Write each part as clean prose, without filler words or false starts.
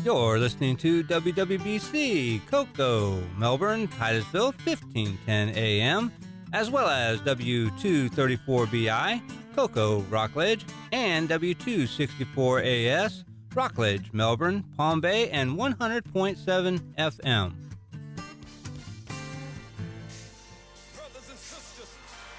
You're listening to WWBC, Cocoa, Melbourne, Titusville, 1510 AM, as well as W234BI, Cocoa, Rockledge, and W264AS, Rockledge, Melbourne, Palm Bay, and 100.7 FM. Brothers and sisters,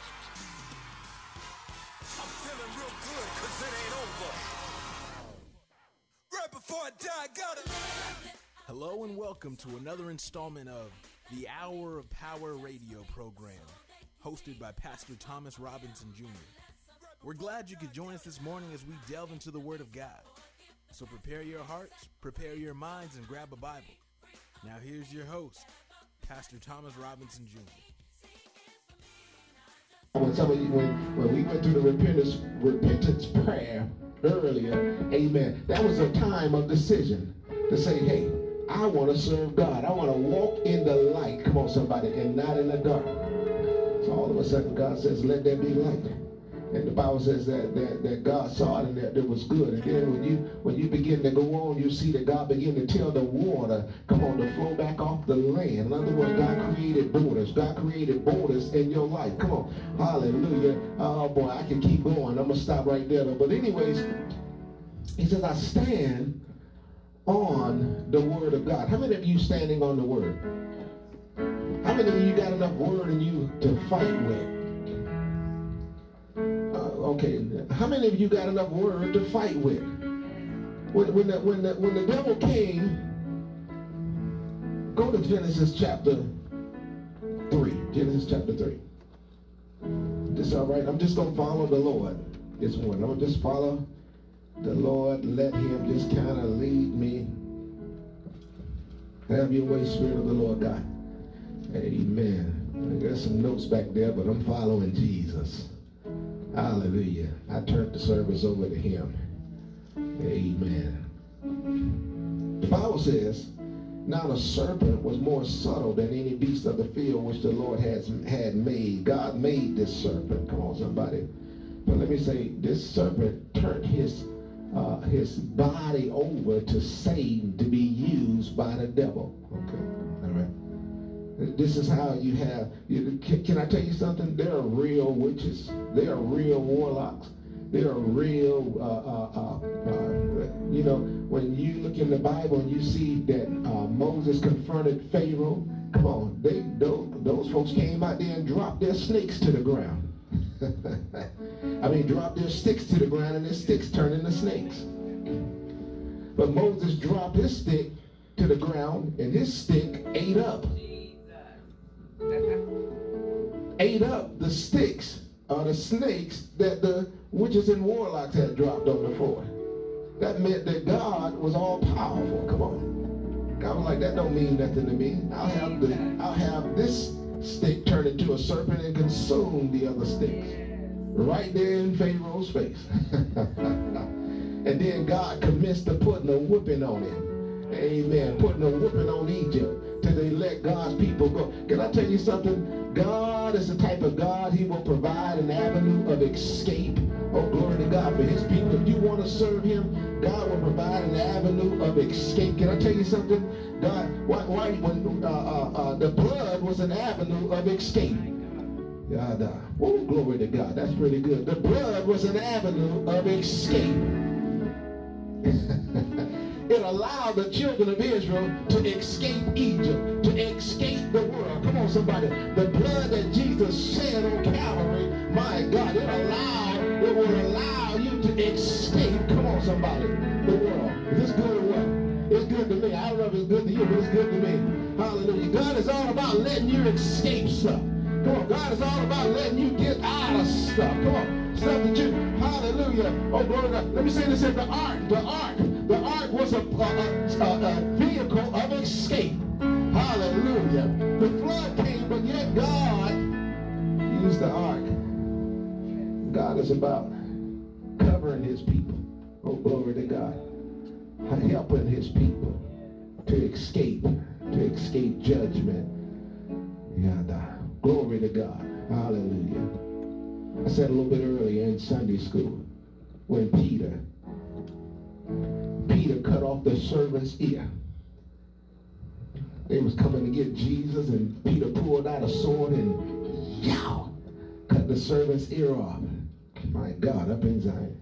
I'm feeling real good cause it ain't over. Right before I die, I got it. Hello and welcome to another installment of the Hour of Power radio program, hosted by Pastor Thomas Robinson Jr. We're glad you could join us this morning as we delve into the Word of God. So prepare your hearts, prepare your minds, and grab a Bible. Now here's your host, Pastor Thomas Robinson Jr. When we went through the repentance prayer earlier, amen, that was a time of decision to say, hey, I want to serve God. I want to walk in the light, come on somebody, and not in the dark. So all of a sudden God says, let there be light. And the Bible says that God saw it and that it was good. And then when you begin to go on, you see that God begin to tell the water, come on, to flow back off the land. In other words, God created borders. God created borders in your life. Come on. Hallelujah. Oh boy, I can keep going. I'm going to stop right there. But anyways, he says, I stand on the Word of God. How many of you standing on the Word? How many of you got enough Word in you to fight with? Okay, how many of you got enough Word to fight with? When the devil came, go to Genesis chapter 3. Genesis chapter 3. This all right? I'm just going to follow the Lord this morning. I'm going to just follow the Lord. Let him just kind of lead me. Have your way, Spirit of the Lord God. Amen. I got some notes back there, but I'm following Jesus. Hallelujah. I turned the service over to him. Amen. The Bible says, now the serpent was more subtle than any beast of the field which the Lord had made. God made this serpent. Come on, somebody. But let me say, this serpent turned his body over to Satan to be used by the devil. Okay. All right. This is how you have, can I tell you something? There are real witches. There are real warlocks. There are real, when you look in the Bible and you see that Moses confronted Pharaoh, come on, those folks came out there and dropped their snakes to the ground. I mean, dropped their sticks to the ground and their sticks turned into snakes. But Moses dropped his stick to the ground and his stick ate up the sticks or the snakes that the witches and warlocks had dropped on the floor. That meant that God was all powerful. Come on. God was like, that don't mean nothing to me. I'll have this stick turn into a serpent and consume the other sticks. Right there in Pharaoh's face. And then God commenced to putting a whipping on him. Amen. Putting a whipping on Egypt till they let God's people go. Can I tell you something? God is the type of God, he will provide an avenue of escape. Oh, glory to God for his people. If you want to serve him, God will provide an avenue of escape. Can I tell you something? God, the blood was an avenue of escape. Oh, glory to God. That's pretty good. The blood was an avenue of escape. It allowed the children of Israel to escape Egypt, to escape the world. Come on, somebody. The blood that Jesus shed on Calvary, my God, it will allow you to escape. Come on, somebody. The world. Is this good or what? It's good to me. I don't know if it's good to you, but it's good to me. Hallelujah. God is all about letting you escape stuff. Come on. God is all about letting you get out of stuff. Come on. Stuff that you, hallelujah. Oh, glory to God. Let me say this in the ark was a vehicle of escape. Hallelujah. The flood came, but yet God used the ark. God is about covering his people. Oh, glory to God. Helping his people to escape judgment. Glory to God. Hallelujah. I said a little bit earlier in Sunday school when Peter cut off the servant's ear. They was coming to get Jesus, and Peter pulled out a sword and yow, cut the servant's ear off. My God, up in Zion.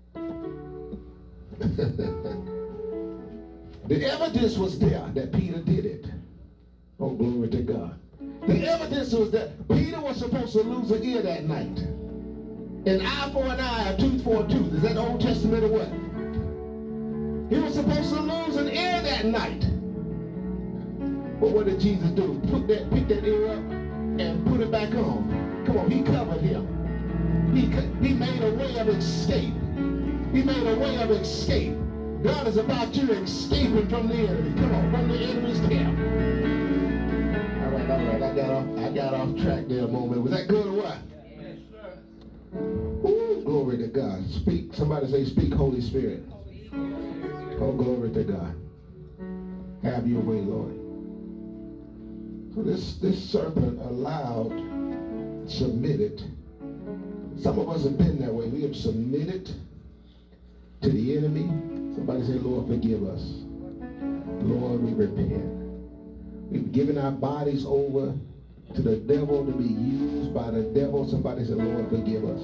The evidence was there that Peter did it. Oh, glory to God. The evidence was that Peter was supposed to lose an ear that night. An eye for an eye, a tooth for a tooth. Is that Old Testament or what? He was supposed to lose an ear that night. But what did Jesus do? Pick that ear up and put it back on. Come on, he covered him. He made a way of escape. He made a way of escape. God is about you escaping from the enemy. Come on, from the enemy's camp. All right. I got off track there a moment. Was that good or what? Yes, sir. Ooh, glory to God. Speak. Somebody say, speak, Holy Spirit. Oh, glory to God. Have your way, Lord. So this serpent allowed, submitted. Some of us have been that way. We have submitted to the enemy. Somebody say, Lord, forgive us. Lord, we repent. We've given our bodies over to the devil to be used by the devil. Somebody say, Lord, forgive us.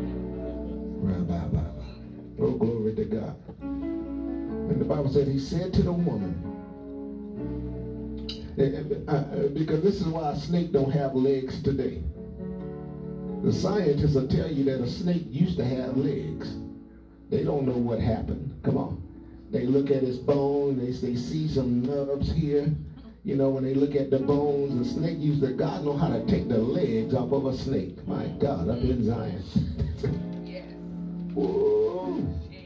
Oh, glory to God. And the Bible said, he said to the woman, because this is why a snake don't have legs today. The scientists will tell you that a snake used to have legs. They don't know what happened. Come on. They look at its bone, they see some nerves here. You know, when they look at the bones, the snake used to, God know how to take the legs off of a snake. My God, up in Zion. Yes. Whoa.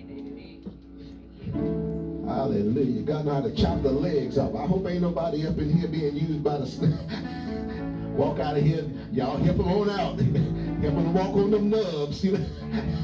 Hallelujah. God know how to chop the legs off. I hope ain't nobody up in here being used by the snake. Walk out of here. Y'all help them on out. Help them walk on them nubs. You know?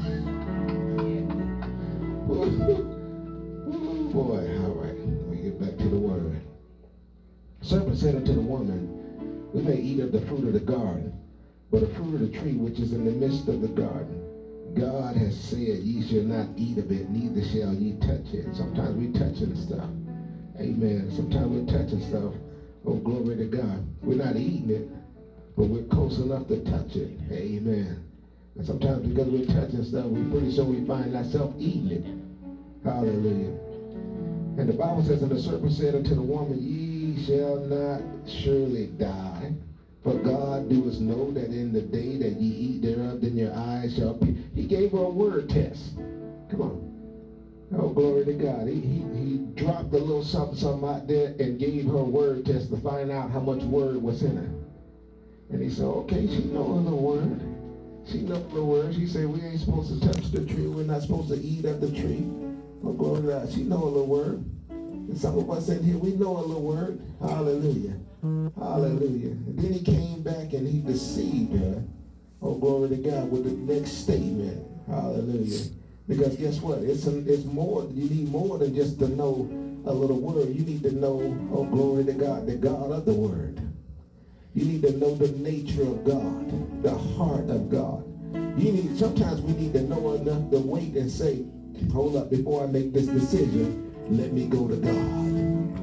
Boy, all right. Let me get back to the word. Serpent said unto the woman, we may eat of the fruit of the garden, but the fruit of the tree which is in the midst of the garden, God has said, ye shall not eat of it, neither shall ye touch it. Sometimes we touching stuff. Amen. Sometimes we're touching stuff. Oh, glory to God. We're not eating it, but we're close enough to touch it. Amen. And sometimes because we're touching stuff, we pretty sure we find ourselves eating it. Hallelujah. And the Bible says, and the serpent said unto the woman, ye shall not surely die. For God doeth know that in the day that ye eat thereof, then your eyes shall be. He gave her a word test. Come on. Oh, glory to God. He dropped a little something out there and gave her a word test to find out how much word was in her. And he said, okay, she knows the word. She knows the word. She said, we ain't supposed to touch the tree. We're not supposed to eat of the tree. Oh, glory to God. She knows the word. And some of us in here, we know a little word. Hallelujah. Hallelujah. And then he came back and he deceived her. Oh, glory to God, with the next statement. Hallelujah. Because guess what? It's more. You need more than just to know a little word. You need to know, oh, glory to God, the God of the word. You need to know the nature of God, the heart of God. Sometimes we need to know enough to wait and say, hold up, before I make this decision, let me go to God.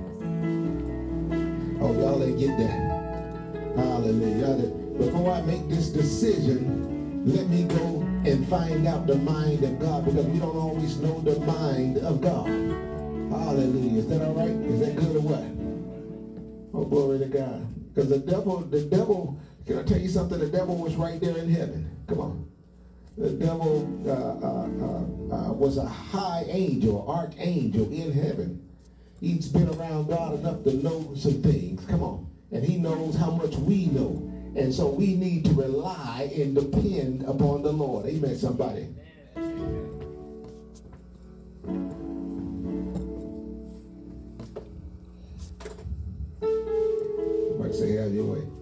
Oh, y'all ain't get that. Hallelujah. Before I make this decision, let me go and find out the mind of God, because we don't always know the mind of God. Hallelujah. Is that all right? Is that good or what? Oh, glory to God. Because the devil, can I tell you something? The devil was right there in heaven. Come on. The devil was a high angel, archangel in heaven. He's been around God enough to know some things. Come on. And he knows how much we know. And so we need to rely and depend upon the Lord. Amen, somebody. Somebody say, have your way.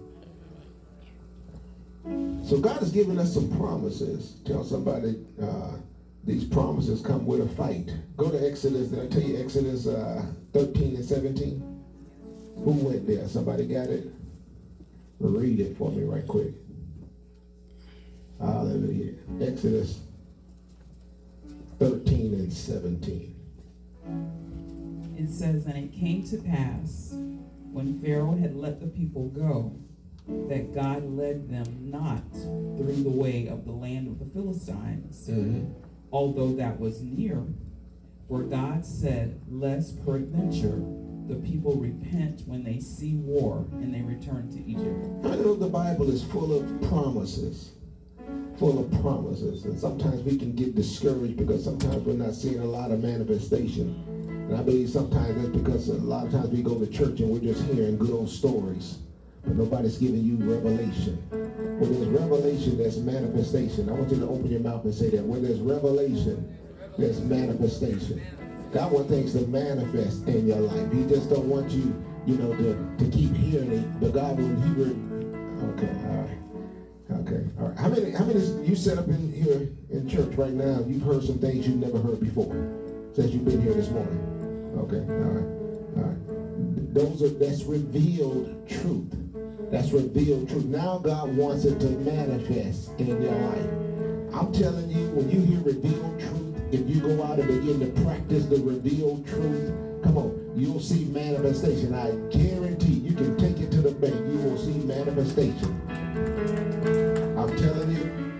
So God has given us some promises. Tell somebody these promises come with a fight. Go to Exodus. Did I tell you Exodus 13 and 17? Who went there? Somebody got it? Read it for me right quick. Hallelujah. Exodus 13 and 17. it says, and it came to pass, when Pharaoh had let the people go, that God led them not through the way of the land of the Philistines, although that was near. For God said, lest peradventure the people repent when they see war and they return to Egypt. I know the Bible is full of promises. Full of promises. And sometimes we can get discouraged because sometimes we're not seeing a lot of manifestation. And I believe sometimes that's because a lot of times we go to church and we're just hearing good old stories. But nobody's giving you revelation. Where there's revelation, there's manifestation. I want you to open your mouth and say that. Where there's revelation, there's manifestation. God wants things to manifest in your life. He just don't want you, to keep hearing it. But God, when He okay, all right. Okay, all right. How many you set up in here in church right now? You've heard some things you've never heard before since you've been here this morning. Okay, all right. That's revealed truth. That's revealed truth. Now God wants it to manifest in your life. I'm telling you, when you hear revealed truth, if you go out and begin to practice the revealed truth, come on, you'll see manifestation. I guarantee you can take it to the bank. You will see manifestation. I'm telling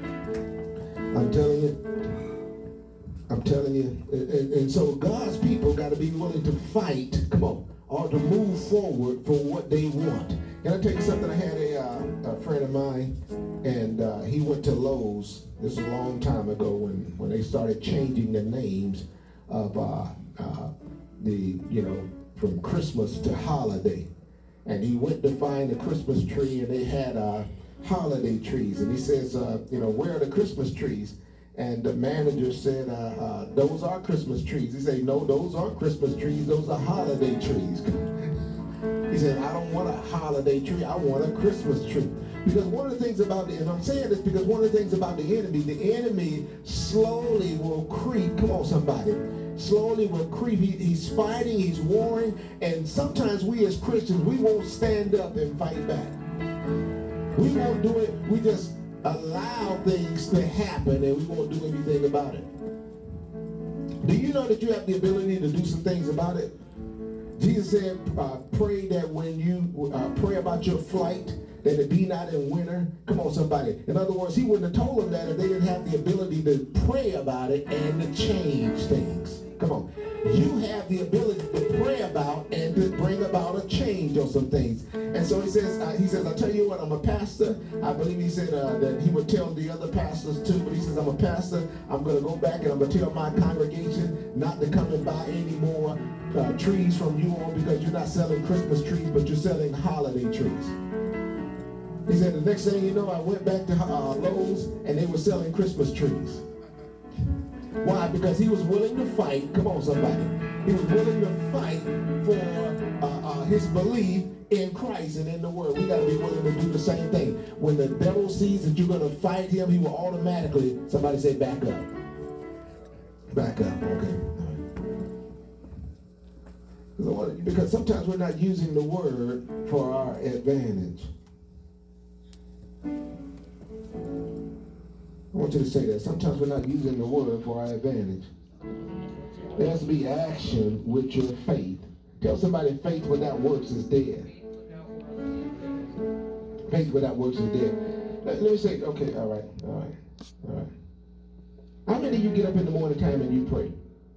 you. And so God's people got to be willing to fight, come on, or to move forward for what they want. Can I tell you something? I had a friend of mine, and he went to Lowe's. This was a long time ago when they started changing the names of from Christmas to holiday. And he went to find a Christmas tree, and they had holiday trees. And he says, where are the Christmas trees? And the manager said, those are Christmas trees. He said, no, those aren't Christmas trees. Those are holiday trees. He said, I don't want a holiday tree. I want a Christmas tree. Because one of the things about and I'm saying this because one of the things about the enemy slowly will creep. Come on, somebody. Slowly will creep. He's fighting, he's warring, and sometimes we as Christians, we won't stand up and fight back. We won't do it. We just allow things to happen and we won't do anything about it. Do you know that you have the ability to do some things about it? Jesus said, pray that when you pray about your flight, that it be not in winter. Come on, somebody. In other words, he wouldn't have told them that if they didn't have the ability to pray about it and to change things. Come on. You have the ability to pray about and to bring about a change on some things. And so he says, I tell you what, I'm a pastor. I believe he said that he would tell the other pastors too, but he says, I'm a pastor. I'm going to go back and I'm going to tell my congregation not to come and buy any more trees from you all because you're not selling Christmas trees, but you're selling holiday trees. He said, the next thing you know, I went back to Lowe's and they were selling Christmas trees. Why? Because he was willing to fight. Come on, somebody. He was willing to fight for his belief in Christ and in the Word. We got to be willing to do the same thing. When the devil sees that you're going to fight him, he will automatically, somebody say, back up. Back up, okay. Because sometimes we're not using the Word for our advantage. I want you to say that. Sometimes we're not using the Word for our advantage. There has to be action with your faith. Tell somebody faith without works is dead. Faith without works is dead. Let me say, okay, all right. How many of you get up in the morning time and you pray?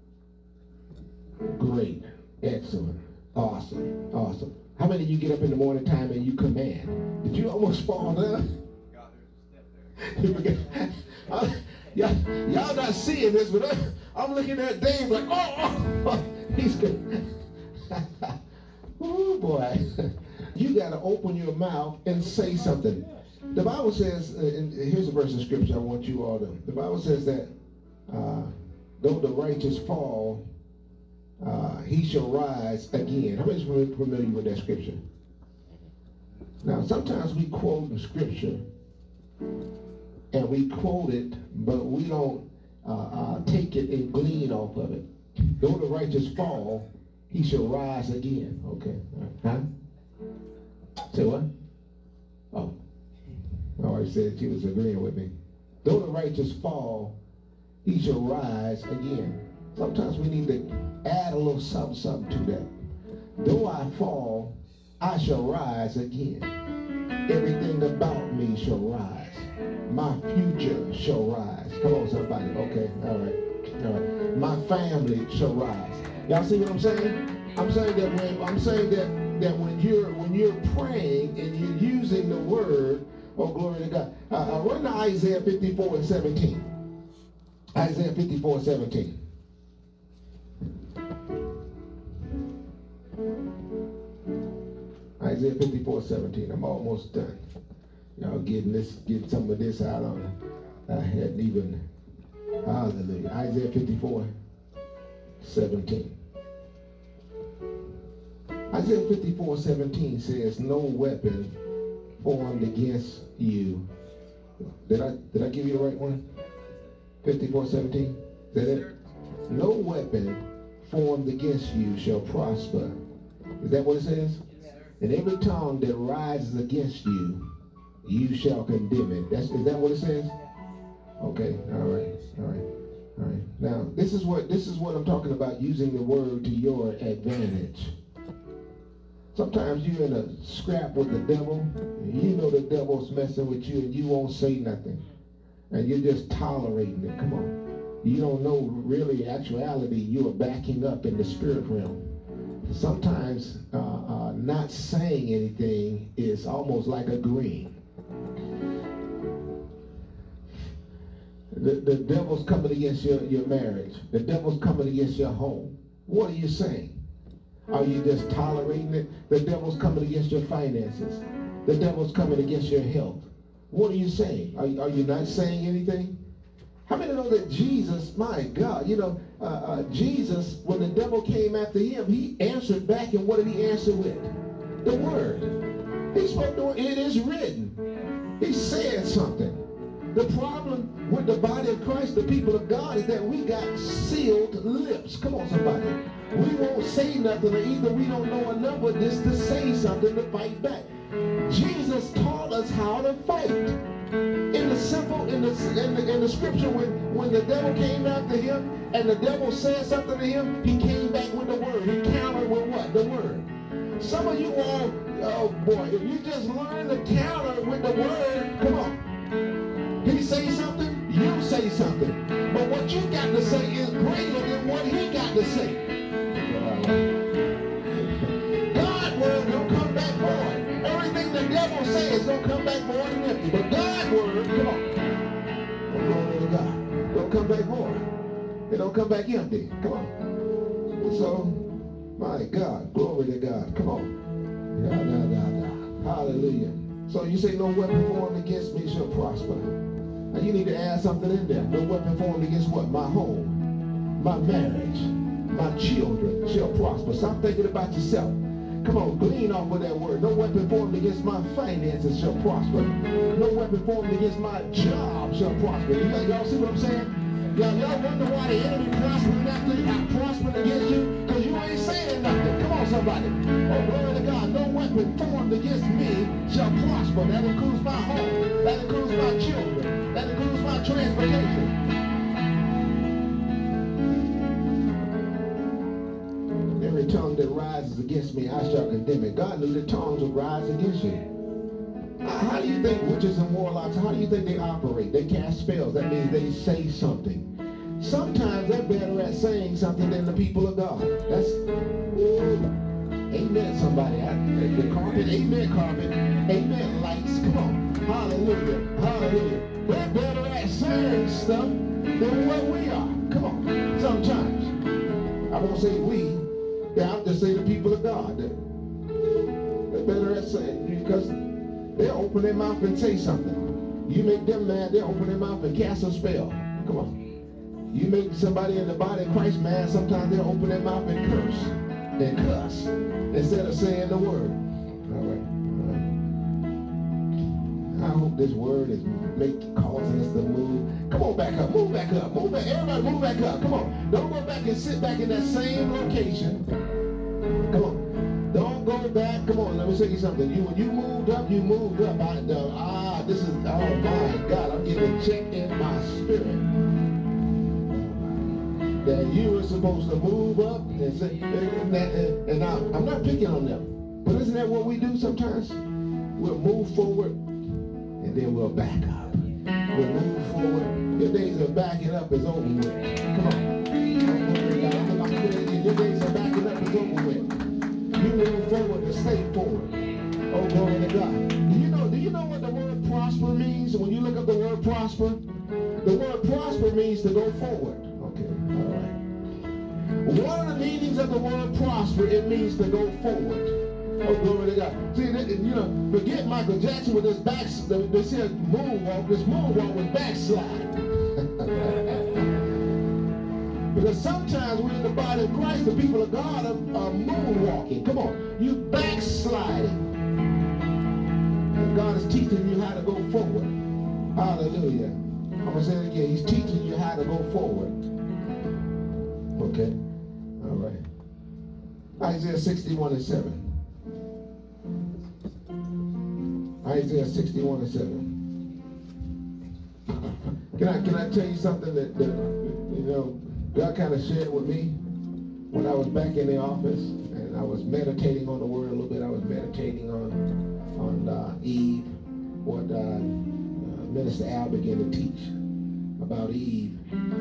Great. Excellent. Awesome. How many of you get up in the morning time and you command? Did you almost fall down? Y'all not seeing this, but I'm looking at Dave like, he's good. Oh boy, you got to open your mouth and say something. The Bible says, and here's a verse of scripture I want you all to. The Bible says that though the righteous fall, he shall rise again. How many is familiar with that scripture? Now, sometimes we quote the scripture, and we quote it, but we don't take it and glean off of it. Though the righteous fall, he shall rise again. Okay. Huh? Say what? Oh. I already said she was agreeing with me. Though the righteous fall, he shall rise again. Sometimes we need to add a little something to that. Though I fall, I shall rise again. Everything about me shall rise. My future shall rise. Come on, somebody. Okay, all right. All right. My family shall rise. Y'all see what I'm saying? I'm saying that when you're praying and you're using the word, oh glory to God. Run to Isaiah 54:17. Isaiah 54:17. Isaiah 54:17. I'm almost done. Y'all getting some of this out on it. I hadn't even. Hallelujah. Isaiah 54:17. Isaiah 54:17 says, "No weapon formed against you." Did I give you the right one? 54:17. Is that it? "No weapon formed against you shall prosper." Is that what it says? "And every tongue that rises against you, you shall condemn it." Is that what it says? Okay. All right. Now, this is what I'm talking about, using the word to your advantage. Sometimes you're in a scrap with the devil, and you know the devil's messing with you, and you won't say nothing, and you're just tolerating it. Come on. You don't know really actuality you are backing up in the spirit realm. Sometimes not saying anything is almost like agreeing. The devil's coming against your marriage. The devil's coming against your home. What are you saying? Are you just tolerating it? The devil's coming against your finances. The devil's coming against your health. What are you saying? Are you not saying anything? How many know that Jesus, my God, Jesus, when the devil came after him, he answered back, and what did he answer with? The word. He spoke to it is written. He said something. The problem with the body of Christ, the people of God, is that we got sealed lips. Come on, somebody. We won't say nothing, or either we don't know enough of this to say something to fight back. Jesus taught us how to fight. In the scripture, when the devil came after him and the devil said something to him, he came back with the word. He countered with what? The word. Some of you all, oh boy, if you just learn to counter with the word, come on. He say something, you say something. But what you got to say is greater than what he got to say. God's word don't come back void. Everything the devil says don't come back void and empty. But God's word, come on. Glory to God. Don't come back void. It don't come back empty. Come on. So, my God, glory to God. Come on. Hallelujah. So you say no weapon formed against me shall prosper. Now you need to add something in there. No weapon formed against what? My home, my marriage, my children shall prosper. Stop thinking about yourself. Come on, glean off of that word. No weapon formed against my finances shall prosper. No weapon formed against my job shall prosper. Y'all see what I'm saying? Y'all wonder why the enemy prospering against you? Because you ain't saying nothing. Come on, somebody. Oh, glory to God. No weapon formed against me shall prosper. That includes my home. That includes my children. That includes my transportation. Every tongue that rises against me, I shall condemn it. God knew the tongues would rise against you. How do you think witches and warlocks, how do you think they operate? They cast spells. That means they say something. Sometimes they're better at saying something than the people of God. That's, amen, somebody. The carpet, amen, carpet. Amen, lights. Come on. Hallelujah. Hallelujah. They're better at saying stuff than what we are. Come on. Sometimes. I won't say we. I'll just say the people of God. They're better at saying, because they'll open their mouth and say something. You make them mad, they'll open their mouth and cast a spell. Come on. You make somebody in the body of Christ mad, sometimes they'll open their mouth and curse and cuss instead of saying the word. All right. I hope this word is causing us to move. Come on, back up. Move back up. Move back. Everybody move back up. Come on. Don't go back and sit back in that same location. Come on. Don't go back. Come on, let me say you something. When you moved up, you moved up. This is, oh my God, I'm getting a check in my spirit. that you were supposed to move up and say, and now, I'm not picking on them, but isn't that what we do sometimes? We'll move forward and then we'll back up. We'll move forward. Your days of backing up is over with. Come on. Your days of backing up is over with. You move forward and stay forward. Oh, glory to God. Do you know what the word prosper means? When you look up the word prosper, the word prosper means to go forward. Okay, all right. One of the meanings of the word prosper, it means to go forward. Oh, glory to God. See, forget Michael Jackson with this here moonwalk. This moonwalk was backslide. Because sometimes we're in the body of Christ, the people of God are moonwalking. Come on, you backsliding. And God is teaching you how to go forward. Hallelujah. I'm going to say it again. He's teaching you how to go forward. Okay. All right. Isaiah 61:7. Isaiah 61:7. Can I tell you something that God kind of shared with me when I was back in the office and I was meditating on the word a little bit. I was meditating on Eve, what Minister Al began to teach about Eve,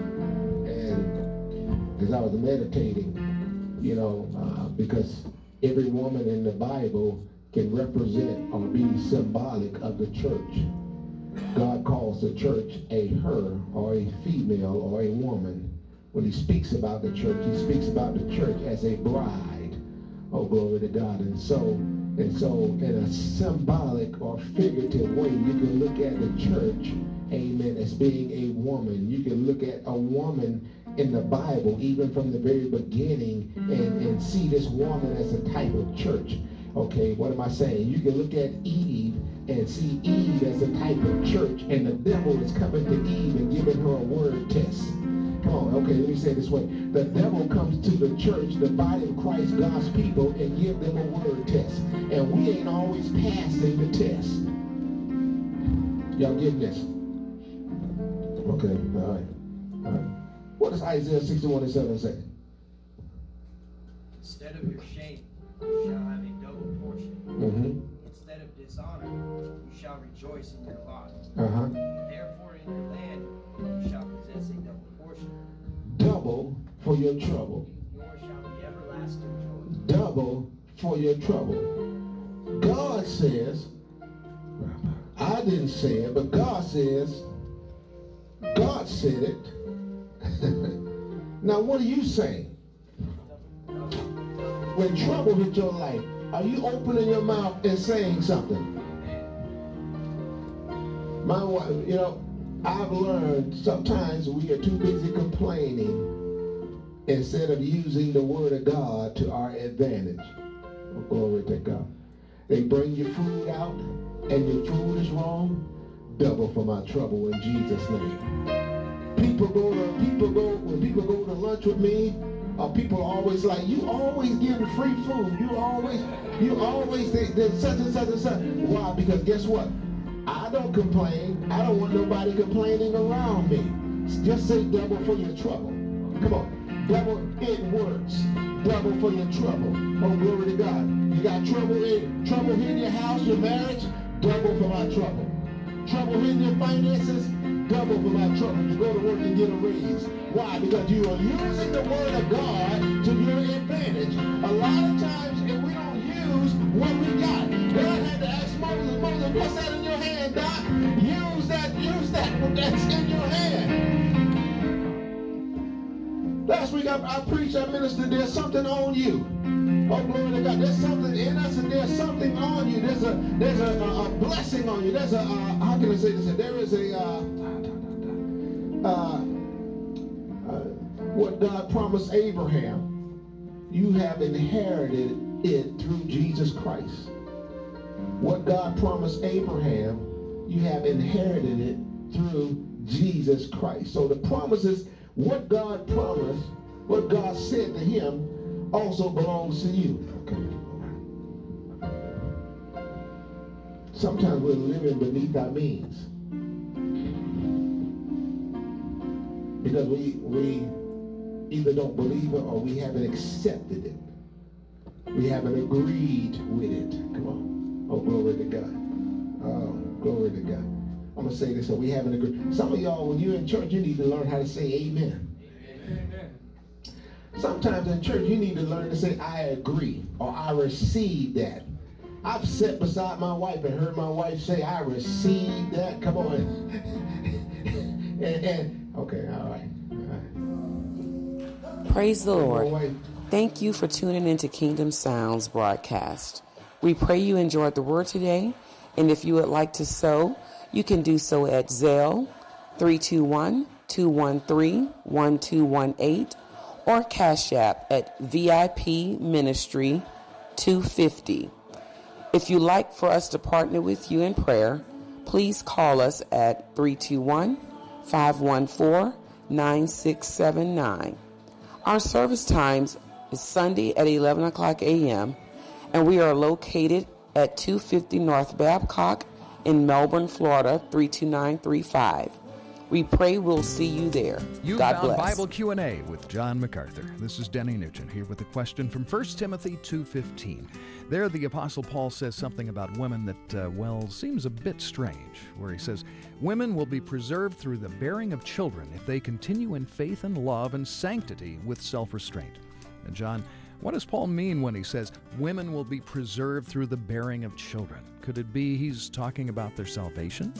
and as I was meditating, because every woman in the Bible can represent or be symbolic of the church. God calls the church a her or a female or a woman. When he speaks about the church, he speaks about the church as a bride. Oh, glory to God. And so in a symbolic or figurative way, you can look at the church, amen, as being a woman. You can look at a woman in the Bible, even from the very beginning, and see this woman as a type of church. Okay, what am I saying? You can look at Eve and see Eve as a type of church, and the devil is coming to Eve and giving her a word test. Come on, okay, let me say it this way. The devil comes to the church, the body of Christ, God's people, and give them a word test. And we ain't always passing the test. Y'all getting this? Okay, all right. What does Isaiah 61:7 say? Instead of your shame, you shall have a double portion. Mm-hmm. Instead of dishonor, you shall rejoice in your lot. Uh-huh. Therefore, in your land, you shall possess a double portion. Double for your trouble. Yours shall be everlasting joy. Double for your trouble. God says, I didn't say it, but God says, God said it. Now, what are you saying? When trouble hits your life, are you opening your mouth and saying something? My wife, I've learned sometimes we are too busy complaining instead of using the word of God to our advantage. Oh, glory to God. They bring your food out and your food is wrong. Double for my trouble in Jesus' name. When people go to lunch with me, people are always like, you always giving free food. You always there's such and such and such. Why? Because guess what? I don't complain. I don't want nobody complaining around me. Just say double for your trouble. Come on. Double, it works. Double for your trouble. Oh, glory to God. You got trouble in your house, your marriage, double for my trouble. Trouble in your finances, double for my trouble. You go to work and get a raise. Why? Because you are using the word of God to your advantage. A lot of times, if we don't use what we got, God had to ask Moses, what's that in your hand, Doc? Use that that's in your hand. Last week I preached, I ministered, there's something on you. Oh, glory to God. There's something in us and there's something on you. There's a blessing on you. There's how can I say this? There is what God promised Abraham. You have inherited it through Jesus Christ. What God promised Abraham, you have inherited it through Jesus Christ. So the promises, what God promised, what God said to him, also belongs to you. Okay. Sometimes we're living beneath our means. Because either don't believe it or we haven't accepted it. We haven't agreed with it. Come on. Oh, glory to God. Oh, glory to God. I'm going to say this, so we haven't agreed. Some of y'all, when you're in church, you need to learn how to say amen. Amen. Sometimes in church, you need to learn to say, I agree, or I receive that. I've sat beside my wife and heard my wife say, I receive that. Come on. and okay, all right. Praise the Lord. Thank you for tuning into Kingdom Sounds broadcast. We pray you enjoyed the word today, and if you would like to sow, you can do so at Zelle 321-213-1218 or Cash App at VIP Ministry 250. If you'd like for us to partner with you in prayer, please call us at 321-514-9679. Our service times is Sunday at 11 o'clock a.m., and we are located at 250 North Babcock in Melbourne, Florida, 32935. We pray we'll see you there. You God found bless. Bible Q&A with John MacArthur. This is Denny Nugent here with a question from 1 Timothy 2:15. There, the Apostle Paul says something about women that, seems a bit strange, where he says, women will be preserved through the bearing of children if they continue in faith and love and sanctity with self-restraint. And John, what does Paul mean when he says women will be preserved through the bearing of children? Could it be he's talking about their salvation?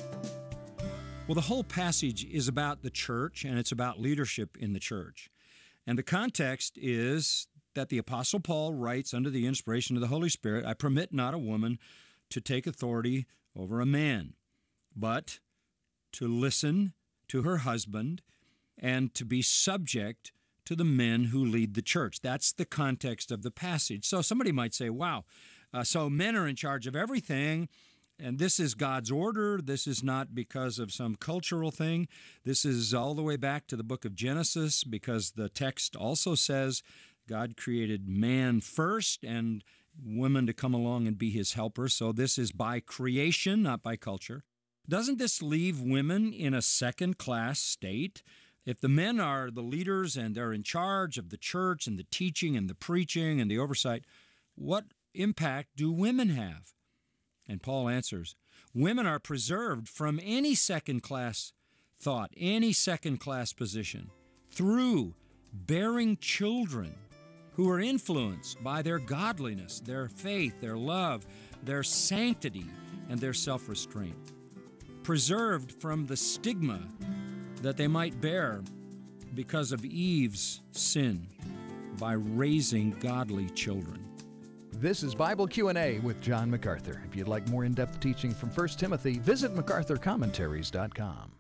Well, the whole passage is about the church, and it's about leadership in the church. And the context is that the Apostle Paul writes under the inspiration of the Holy Spirit, I permit not a woman to take authority over a man, but to listen to her husband and to be subject to the men who lead the church. That's the context of the passage. So somebody might say, wow, so men are in charge of everything, and this is God's order. This is not because of some cultural thing. This is all the way back to the book of Genesis, because the text also says God created man first and women to come along and be his helpers. So this is by creation, not by culture. Doesn't this leave women in a second-class state? If the men are the leaders and they're in charge of the church and the teaching and the preaching and the oversight, what impact do women have? And Paul answers, women are preserved from any second-class thought, any second-class position, through bearing children who are influenced by their godliness, their faith, their love, their sanctity, and their self-restraint. Preserved from the stigma that they might bear because of Eve's sin by raising godly children. This is Bible Q&A with John MacArthur. If you'd like more in-depth teaching from 1 Timothy, visit MacArthurCommentaries.com.